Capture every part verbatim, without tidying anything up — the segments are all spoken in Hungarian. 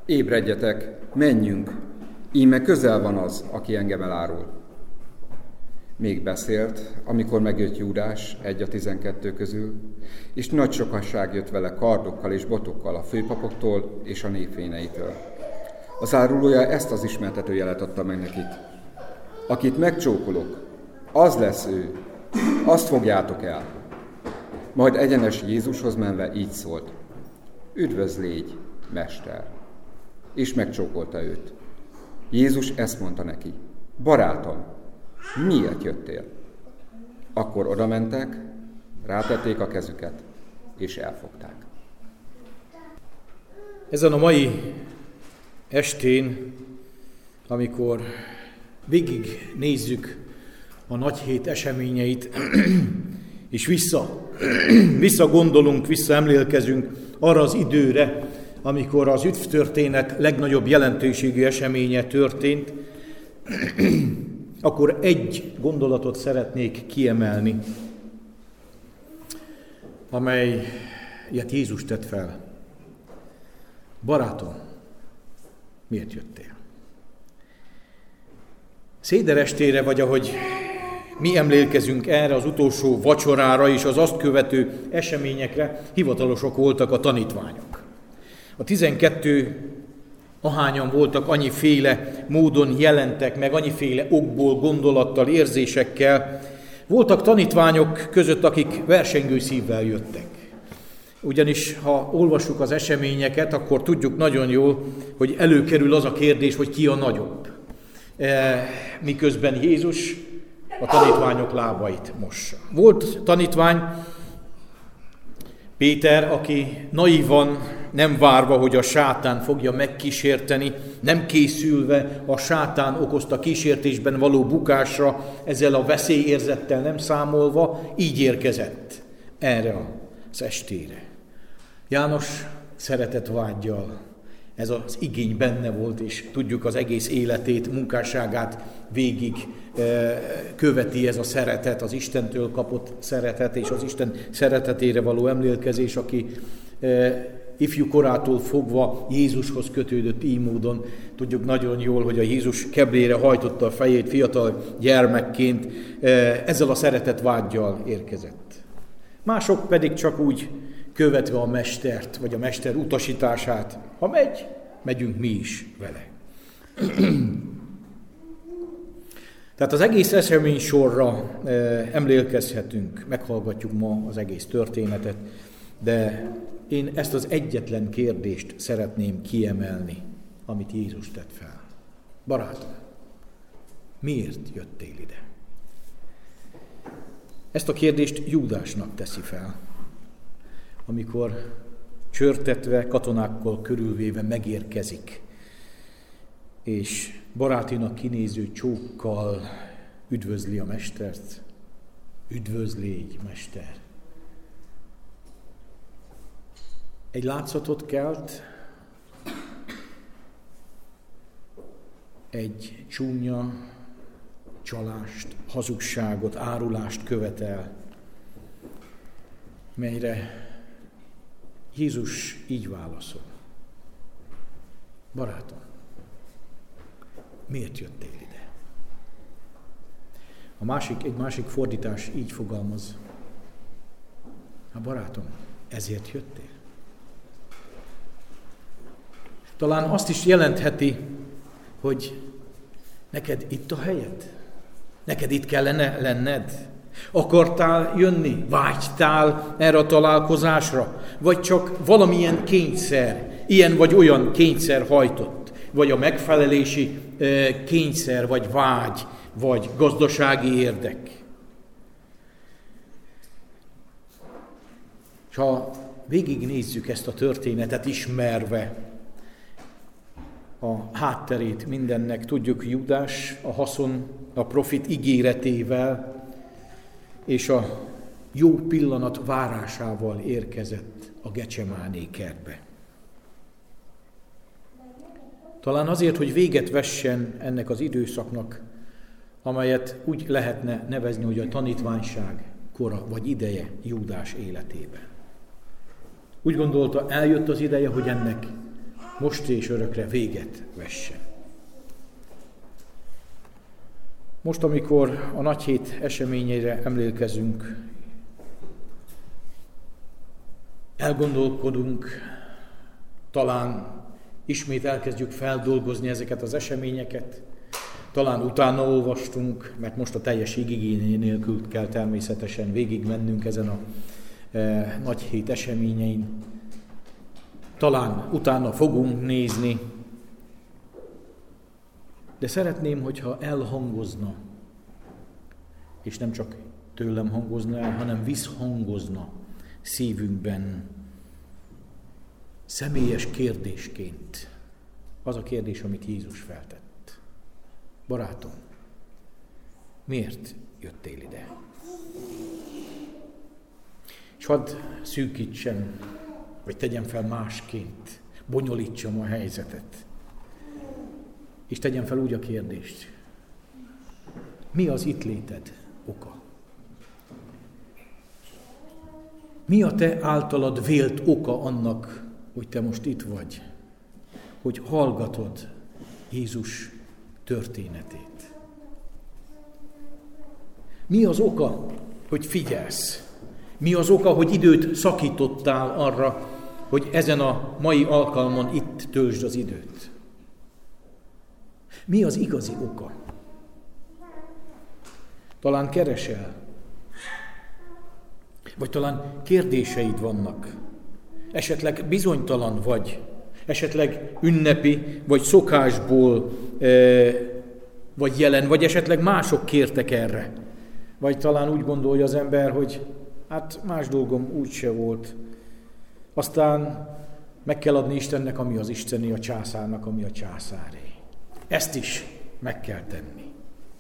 ébredjetek, menjünk, íme közel van az, aki engem elárul. Még beszélt, amikor megjött Júdás, egy a tizenkettő közül, és nagy sokasság jött vele kardokkal és botokkal a főpapoktól és a népfényeitől. Az árulója ezt az ismertető jelet adta meg nekik. Akit megcsókolok, az lesz ő, azt fogjátok el. Majd egyenes Jézushoz menve így szólt: üdvözl légy, mester! És megcsókolta őt. Jézus ezt mondta neki: barátom, miért jöttél? Akkor odamentek, rátették a kezüket, és elfogták. Ezen a mai estén, amikor végig nézzük a nagyhét eseményeit, és vissza, vissza gondolunk, visszaemlékezünk arra az időre, amikor az üdvtörténet legnagyobb jelentőségű eseménye történt, akkor egy gondolatot szeretnék kiemelni, amelyet Jézus tett fel. Barátom, miért jöttél? Széderestére, vagy ahogy mi emlékezünk erre az utolsó vacsorára és az azt követő eseményekre, hivatalosok voltak a tanítványok. A tizenkettő ahányan voltak, annyiféle módon jelentek meg, annyiféle okból, gondolattal, érzésekkel. Voltak tanítványok között, akik versengő szívvel jöttek. Ugyanis, ha olvassuk az eseményeket, akkor tudjuk nagyon jól, hogy előkerül az a kérdés, hogy ki a nagyobb. E, miközben Jézus a tanítványok lábait mossa. Volt tanítvány, Péter, aki naívan, nem várva, hogy a sátán fogja megkísérteni, nem készülve a sátán okozta kísértésben való bukásra, ezzel a veszélyérzettel nem számolva, így érkezett erre az estére. János szeretetvággyal ez az igény benne volt, és tudjuk, az egész életét, munkásságát végig követi ez a szeretet, az Istentől kapott szeretet, és az Isten szeretetére való emlékezés, aki ifjú korától fogva Jézushoz kötődött így módon. Tudjuk nagyon jól, hogy a Jézus keblére hajtotta a fejét fiatal gyermekként, ezzel a szeretetvággyal érkezett. Mások pedig csak úgy követve a mestert, vagy a mester utasítását. Ha megy, megyünk mi is vele. Tehát az egész esemény sorra emlékezhetünk, meghallgatjuk ma az egész történetet, de én ezt az egyetlen kérdést szeretném kiemelni, amit Jézus tett fel. Barátom, miért jöttél ide? Ezt a kérdést Júdásnak teszi fel, amikor csörtetve, katonákkal körülvéve megérkezik, és barátinak kinéző csókkal üdvözli a mestert. Üdvözl légy, mester! Egy látszatot kelt, egy csúnya csalást, hazugságot, árulást követel, melyre Jézus így válaszol. Barátom, miért jöttél ide? A másik, egy másik fordítás így fogalmaz. Hát barátom, ezért jöttél? Talán azt is jelentheti, hogy neked itt a helyed? Neked itt kellene lenned? Akartál jönni? Vágytál erre a találkozásra? Vagy csak valamilyen kényszer, ilyen vagy olyan kényszer hajtott? Vagy a megfelelési kényszer, vagy vágy, vagy gazdasági érdek? És ha végignézzük ezt a történetet, ismerve a hátterét mindennek, tudjuk, Júdás a haszon, a profit ígéretével és a jó pillanat várásával érkezett a Gecsemáné kertbe. Talán azért, hogy véget vessen ennek az időszaknak, amelyet úgy lehetne nevezni, hogy a tanítványság kora vagy ideje Júdás életében. Úgy gondolta, eljött az ideje, hogy ennek most és örökre véget vessen. Most, amikor a nagyhét eseményeire emlékezünk, elgondolkodunk, talán ismét elkezdjük feldolgozni ezeket az eseményeket, talán utána olvastunk, mert most a teljes igigény nélkül kell természetesen végigmennünk ezen a e, nagyhét eseményein. Talán utána fogunk nézni, de szeretném, hogyha elhangozna, és nem csak tőlem hangozna el, hanem visszhangozna szívünkben, személyes kérdésként az a kérdés, amit Jézus feltett. Barátom, miért jöttél ide? És hadd szűkítsem, vagy tegyem fel másként, bonyolítsam a helyzetet. És tegyem fel úgy a kérdést. Mi az itt léted oka? Mi a te általad vélt oka annak, hogy te most itt vagy? Hogy hallgatod Jézus történetét? Mi az oka, hogy figyelsz? Mi az oka, hogy időt szakítottál arra, hogy ezen a mai alkalmon itt töltsd az időt? Mi az igazi oka? Talán keresel, vagy talán kérdéseid vannak, esetleg bizonytalan vagy, esetleg ünnepi, vagy szokásból vagy jelen, vagy esetleg mások kértek erre. Vagy talán úgy gondolja az ember, hogy hát más dolgom úgyse volt. Aztán meg kell adni Istennek, ami az isteni, a császárnak, ami a császáré. Ezt is meg kell tenni.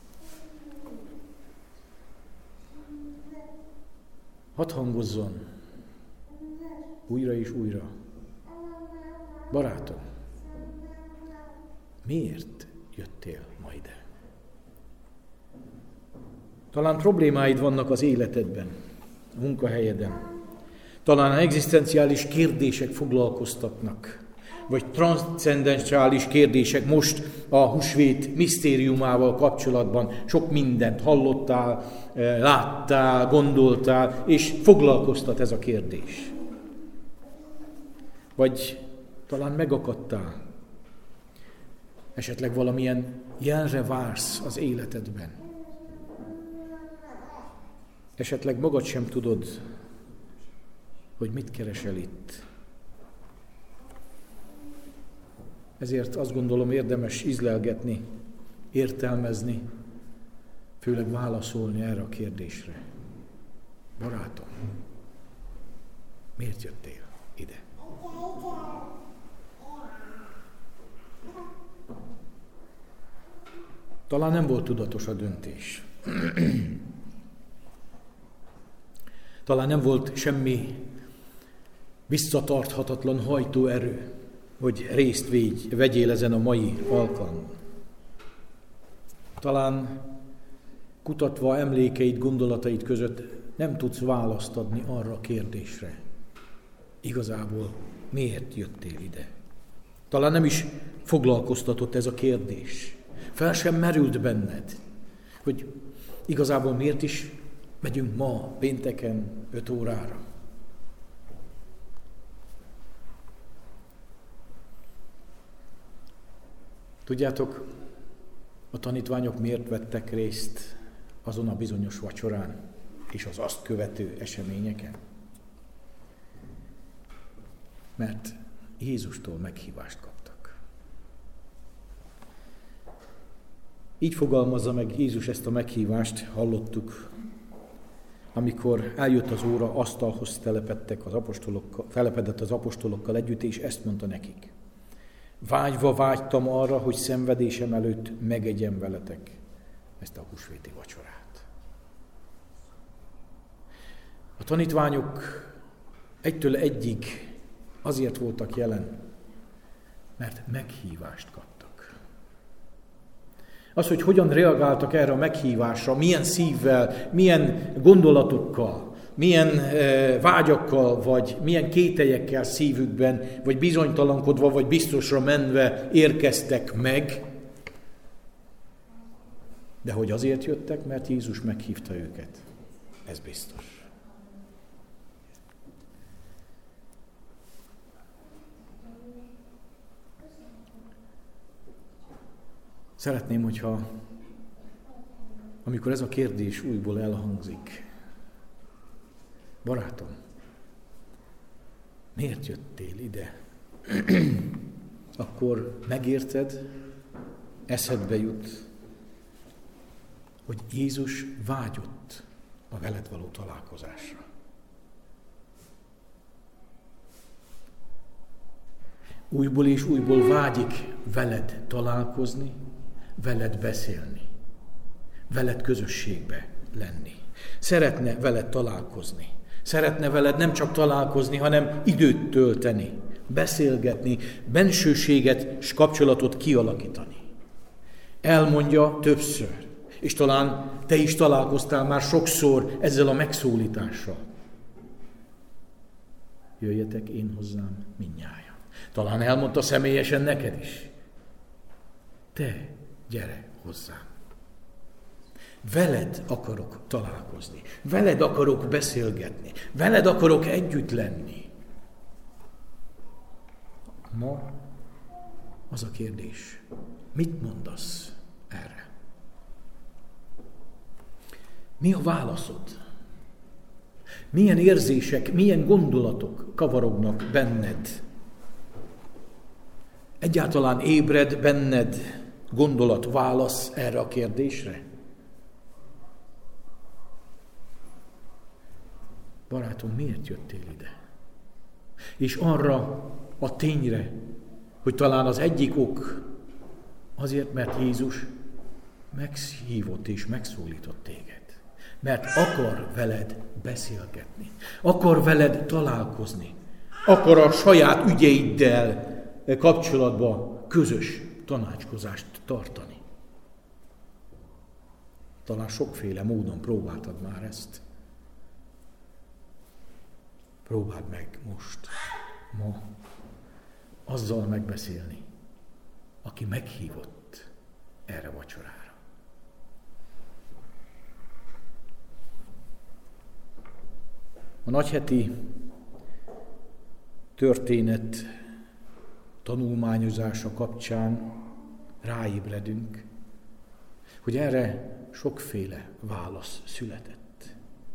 Hadd hangozzon újra és újra. Barátom, miért jöttél ma ide? Talán problémáid vannak az életedben, a munkahelyeden. Talán egzisztenciális kérdések foglalkoztatnak, vagy transzcendenciális kérdések most a húsvét misztériumával kapcsolatban. Sok mindent hallottál, láttál, gondoltál, és foglalkoztat ez a kérdés. Vagy talán megakadtál, esetleg valamilyen jelre vársz az életedben. Esetleg magad sem tudod, hogy mit keresel itt. Ezért azt gondolom, érdemes ízlelgetni, értelmezni, főleg válaszolni erre a kérdésre. Barátom, miért jöttél ide? Talán nem volt tudatos a döntés. Talán nem volt semmi visszatarthatatlan hajtóerő, hogy részt végy, vegyél ezen a mai alkalmon. Talán kutatva emlékeid, gondolataid között nem tudsz választ adni arra a kérdésre. Igazából miért jöttél ide? Talán nem is foglalkoztatott ez a kérdés. Fel sem merült benned, hogy igazából miért is megyünk ma, pénteken, öt órára. Tudjátok, a tanítványok miért vettek részt azon a bizonyos vacsorán és az azt követő eseményeken? Mert Jézustól meghívást kaptak. Így fogalmazza meg Jézus ezt a meghívást, hallottuk, amikor eljött az óra, asztalhoz telepedtek az apostolokkal, telepedett az apostolokkal együtt, és ezt mondta nekik. Vágyva vágytam arra, hogy szenvedésem előtt megegyem veletek ezt a húsvéti vacsorát. A tanítványok egytől egyig azért voltak jelen, mert meghívást kaptak. Az, hogy hogyan reagáltak erre a meghívásra, milyen szívvel, milyen gondolatokkal, milyen vágyakkal, vagy milyen kételyekkel szívükben, vagy bizonytalankodva, vagy biztosra menve érkeztek meg, de hogy azért jöttek, mert Jézus meghívta őket. Ez biztos. Szeretném, hogyha amikor ez a kérdés újból elhangzik, barátom, miért jöttél ide? Akkor megérted, eszedbe jut, hogy Jézus vágyott a veled való találkozásra. Újból és újból vágyik veled találkozni, veled beszélni, veled közösségbe lenni. Szeretne veled találkozni. Szeretne veled nem csak találkozni, hanem időt tölteni, beszélgetni, bensőséget és kapcsolatot kialakítani. Elmondja többször, és talán te is találkoztál már sokszor ezzel a megszólítással. Jöjjetek én hozzám mindnyájan. Talán elmondta személyesen neked is. Te gyere hozzám. Veled akarok találkozni. Veled akarok beszélgetni. Veled akarok együtt lenni. Ma az a kérdés, mit mondasz erre? Mi a válaszod? Milyen érzések, milyen gondolatok kavarognak benned? Egyáltalán ébred benned gondolat, válasz erre a kérdésre? Barátom, miért jöttél ide? És arra a tényre, hogy talán az egyik ok azért, mert Jézus meghívott és megszólított téged. Mert akar veled beszélgetni, akar veled találkozni, akar a saját ügyeiddel kapcsolatban közös tanácskozást tartani. Talán sokféle módon próbáltad már ezt. Próbáld meg most, ma, azzal megbeszélni, aki meghívott erre vacsorára. A nagyheti történet tanulmányozása kapcsán ráébredünk, hogy erre sokféle válasz született.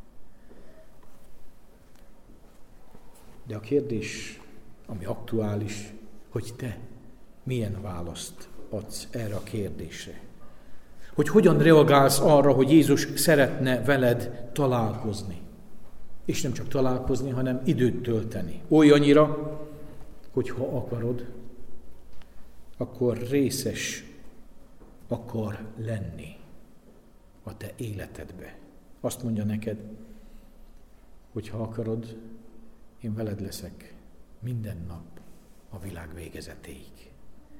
De a kérdés, ami aktuális, hogy te milyen választ adsz erre a kérdésre. Hogy hogyan reagálsz arra, hogy Jézus szeretne veled találkozni. És nem csak találkozni, hanem időt tölteni. Olyannyira, hogy ha akarod, akkor részes akar lenni a te életedbe. Azt mondja neked, hogy ha akarod, én veled leszek minden nap a világ végezetéig.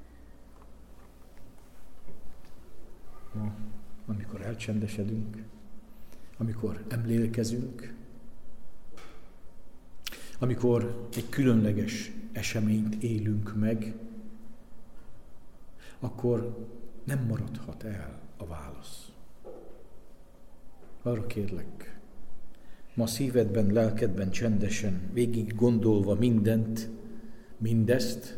Ma, amikor elcsendesedünk, amikor emlékezünk, amikor egy különleges eseményt élünk meg, akkor nem maradhat el a válasz. Arra kérlek, ma szívedben, lelkedben csendesen, végig gondolva mindent, mindezt,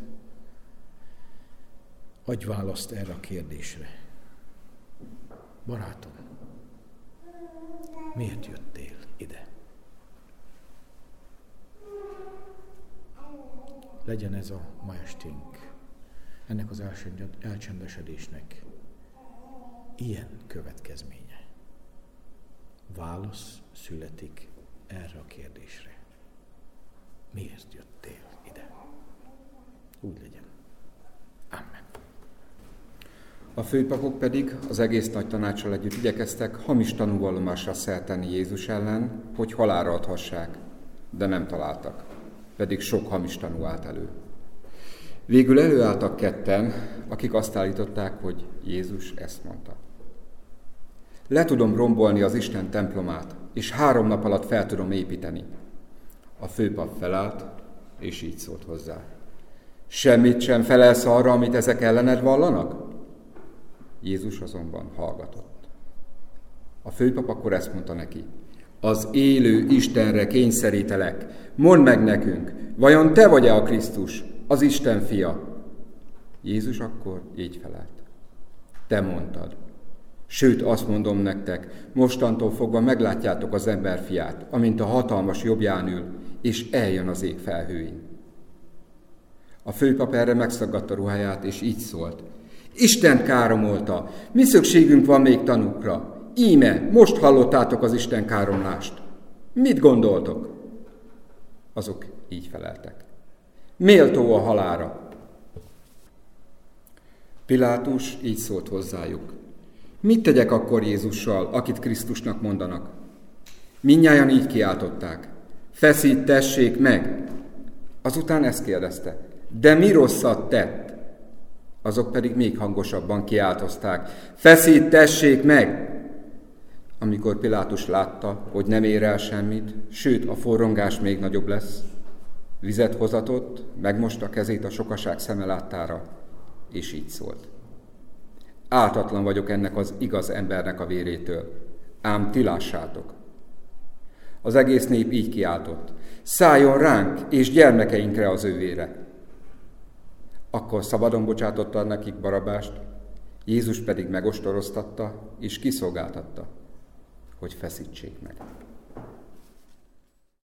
adj választ erre a kérdésre. Barátom, miért jöttél ide? Legyen ez a ma esténk, ennek az elcsendesedésnek ilyen következménye. Válasz születik erre a kérdésre. Miért jöttél ide? Úgy legyen. Amen. A főpapok pedig az egész nagy tanácssal együtt igyekeztek hamis tanúvallomásra szert tenni Jézus ellen, hogy halálra adhassák, de nem találtak, pedig sok hamis tanú állt elő. Végül előálltak ketten, akik azt állították, hogy Jézus ezt mondta. Le tudom rombolni az Isten templomát, és három nap alatt fel tudom építeni. A főpap felállt, és így szólt hozzá. Semmit sem felelsz arra, amit ezek ellened vallanak? Jézus azonban hallgatott. A főpap akkor ezt mondta neki. Az élő Istenre kényszerítelek. Mondd meg nekünk, vajon te vagy-e a Krisztus, az Isten fia? Jézus akkor így felelt. Te mondtad. Sőt, azt mondom nektek, mostantól fogva meglátjátok az emberfiát, amint a hatalmas jobbján ül, és eljön az ég felhőin. A főpap erre megszaggatta ruháját, és így szólt. Istent káromolta, mi szükségünk van még tanúkra? Íme, most hallottátok az Isten káromlást. Mit gondoltok? Azok így feleltek. Méltó a halálra. Pilátus így szólt hozzájuk. Mit tegyek akkor Jézussal, akit Krisztusnak mondanak? Mindnyájan így kiáltották. Feszítessék meg! Azután ezt kérdezte. De mi rosszat tett? Azok pedig még hangosabban kiáltozták. Feszítessék meg! Amikor Pilátus látta, hogy nem ér el semmit, sőt a forrongás még nagyobb lesz, vizet hozatott, megmosta kezét a sokaság szeme láttára, és így szólt. Ártatlan vagyok ennek az igaz embernek a vérétől, ám ti lássátok. Az egész nép így kiáltott, szálljon ránk és gyermekeinkre az ő vére. Akkor szabadon bocsátotta nekik Barabást, Jézus pedig megostoroztatta és kiszolgáltatta, hogy feszítsék meg.